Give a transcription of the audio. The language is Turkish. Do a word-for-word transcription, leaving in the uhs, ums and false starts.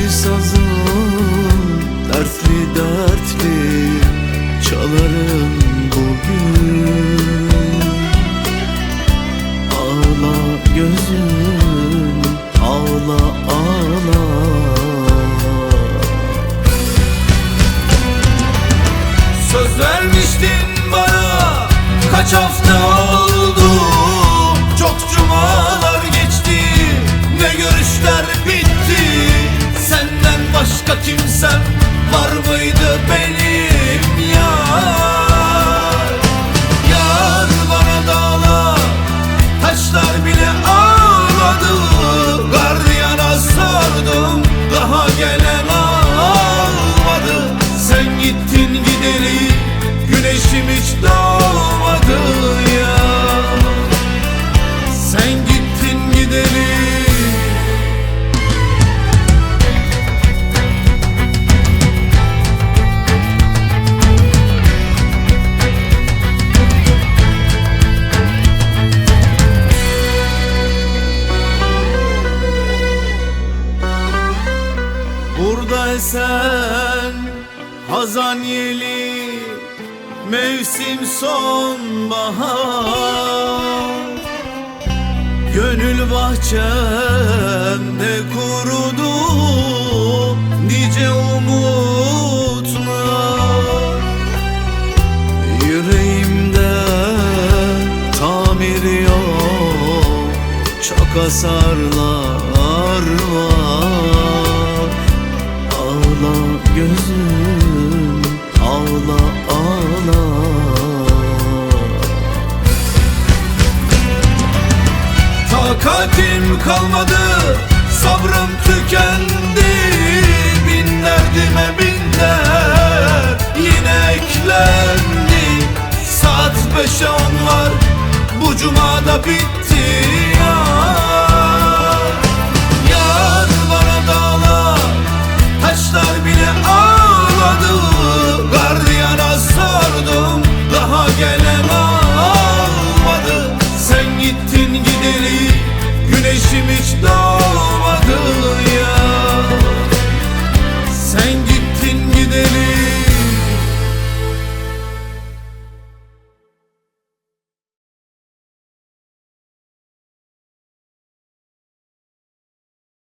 Dertli sazım, dertli dertli çalarım bugün. Ağla gözüm, ağla ağla. Söz vermiştin bana, kaç hafta oldu, çok cumalar geçti, ne görüşler bitti. Senden başka kimsem var mıydı benim yar? Yar bana dağlar, taşlar bile ağladı. Gardiyana sordum, daha gelen almadı. Sen gittin gideli, güneşim hiç doğmadı ya. Sen gittin gideli. Burada esen hazan yeli, mevsim sonbahar. Gönül bahçemde kurudu nice umutlar. Yüreğimde tamir yok, çok hasarlar var. Ağla gözüm, ağla ağla. Takatim kalmadı